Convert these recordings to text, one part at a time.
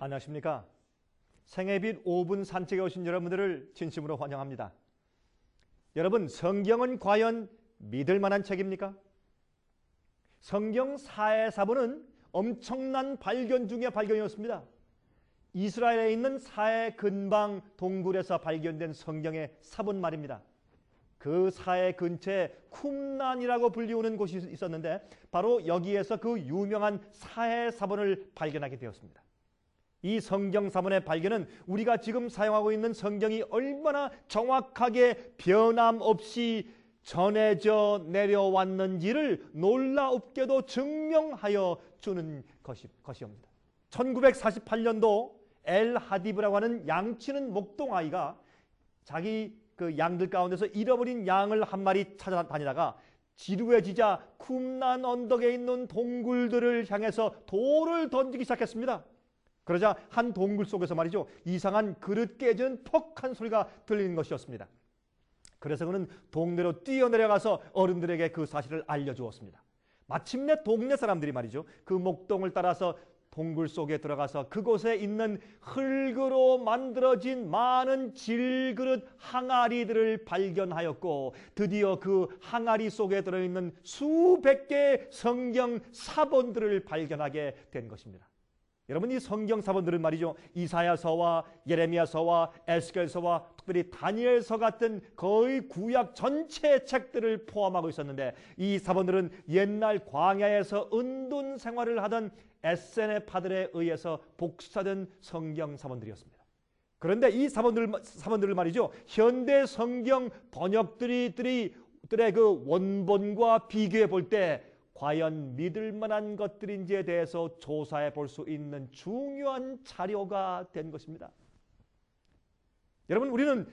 안녕하십니까? 생애빛 5분 산책에 오신 여러분들을 진심으로 환영합니다. 여러분, 성경은 과연 믿을 만한 책입니까? 성경 사해사본은 엄청난 발견 중의 발견이었습니다. 이스라엘에 있는 사해 근방 동굴에서 발견된 성경의 사본 말입니다. 그 사해 근처에 쿰란이라고 불리우는 곳이 있었는데 바로 여기에서 그 유명한 사해사본을 발견하게 되었습니다. 이 성경 사본의 발견은 우리가 지금 사용하고 있는 성경이 얼마나 정확하게 변함없이 전해져 내려왔는지를 놀랍게도 증명하여 주는 것이옵니다. 1948년도 엘 하디브라고 하는 양치는 목동아이가 자기 그 양들 가운데서 잃어버린 양을 한 마리 찾아다니다가 지루해지자 쿰란 언덕에 있는 동굴들을 향해서 돌을 던지기 시작했습니다. 그러자 한 동굴 속에서 말이죠, 이상한 그릇 깨지는 퍽한 소리가 들리는 것이었습니다. 그래서 그는 동네로 뛰어내려가서 어른들에게 그 사실을 알려주었습니다. 마침내 동네 사람들이 말이죠, 그 목동을 따라서 동굴 속에 들어가서 그곳에 있는 흙으로 만들어진 많은 질그릇 항아리들을 발견하였고, 드디어 그 항아리 속에 들어있는 수백 개의 성경 사본들을 발견하게 된 것입니다. 여러분, 이 성경 사본들은 말이죠, 이사야서와 예레미야서와 에스겔서와 특별히 다니엘서 같은 거의 구약 전체 책들을 포함하고 있었는데, 이 사본들은 옛날 광야에서 은둔 생활을 하던 에세네파들에 의해서 복사된 성경 사본들이었습니다. 그런데 이 사본들을 말이죠, 현대 성경 번역들의 그 원본과 비교해 볼 때 과연 믿을 만한 것들인지에 대해서 조사해 볼 수 있는 중요한 자료가 된 것입니다. 여러분, 우리는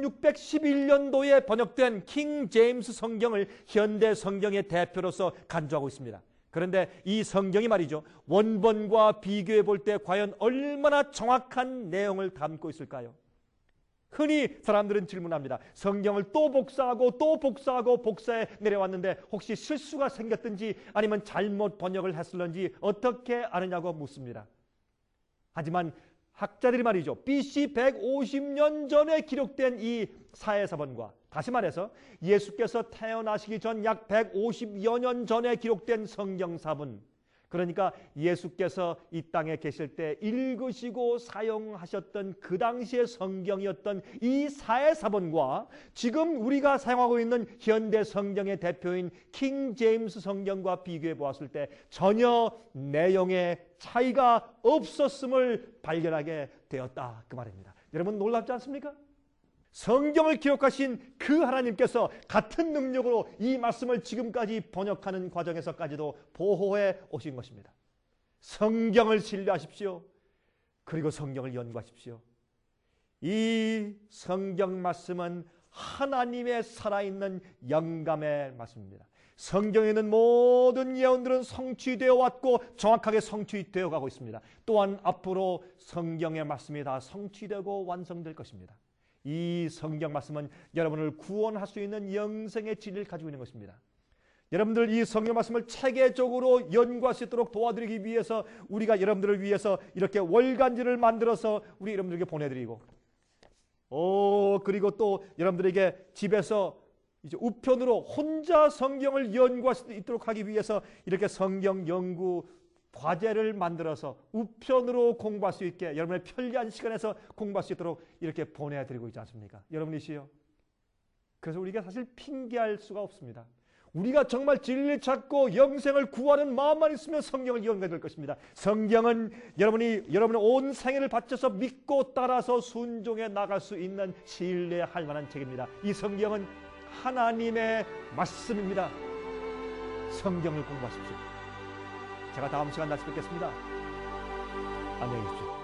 1611년도에 번역된 킹 제임스 성경을 현대 성경의 대표로서 간주하고 있습니다. 그런데 이 성경이 말이죠, 원본과 비교해 볼 때 과연 얼마나 정확한 내용을 담고 있을까요? 흔히 사람들은 질문합니다. 성경을 또 복사하고 또 복사하고 복사해 내려왔는데 혹시 실수가 생겼든지 아니면 잘못 번역을 했을런지 어떻게 아느냐고 묻습니다. 하지만 학자들이 말이죠, BC 150년 전에 기록된 이 사해사본과, 다시 말해서 예수께서 태어나시기 전 약 150여 년 전에 기록된 성경사본, 그러니까 예수께서 이 땅에 계실 때 읽으시고 사용하셨던 그 당시의 성경이었던 이 사해사본과 지금 우리가 사용하고 있는 현대 성경의 대표인 킹 제임스 성경과 비교해 보았을 때 전혀 내용의 차이가 없었음을 발견하게 되었다, 그 말입니다. 여러분, 놀랍지 않습니까? 성경을 기록하신 그 하나님께서 같은 능력으로 이 말씀을 지금까지 번역하는 과정에서까지도 보호해 오신 것입니다. 성경을 신뢰하십시오. 그리고 성경을 연구하십시오. 이 성경 말씀은 하나님의 살아있는 영감의 말씀입니다. 성경에 있는 모든 예언들은 성취되어 왔고 정확하게 성취되어 가고 있습니다. 또한 앞으로 성경의 말씀이 다 성취되고 완성될 것입니다. 이 성경 말씀은 여러분을 구원할 수 있는 영생의 진리를 가지고 있는 것입니다. 여러분들, 이 성경 말씀을 체계적으로 연구할 수 있도록 도와드리기 위해서 우리가 여러분들을 위해서 이렇게 월간지를 만들어서 우리 여러분들에게 보내드리고, 그리고 또 여러분들에게 집에서 이제 우편으로 혼자 성경을 연구할 수 있도록 하기 위해서 이렇게 성경 연구 과제를 만들어서 우편으로 공부할 수 있게, 여러분의 편리한 시간에서 공부할 수 있도록 이렇게 보내드리고 있지 않습니까? 여러분이시요. 그래서 우리가 사실 핑계할 수가 없습니다. 우리가 정말 진리를 찾고 영생을 구하는 마음만 있으면 성경을 연구해야 될 것입니다. 성경은 여러분의 온 생애를 바쳐서 믿고 따라서 순종해 나갈 수 있는 신뢰할 만한 책입니다. 이 성경은 하나님의 말씀입니다. 성경을 공부하십시오. 제가 다음 시간 다시 뵙겠습니다. 안녕히 계십시오.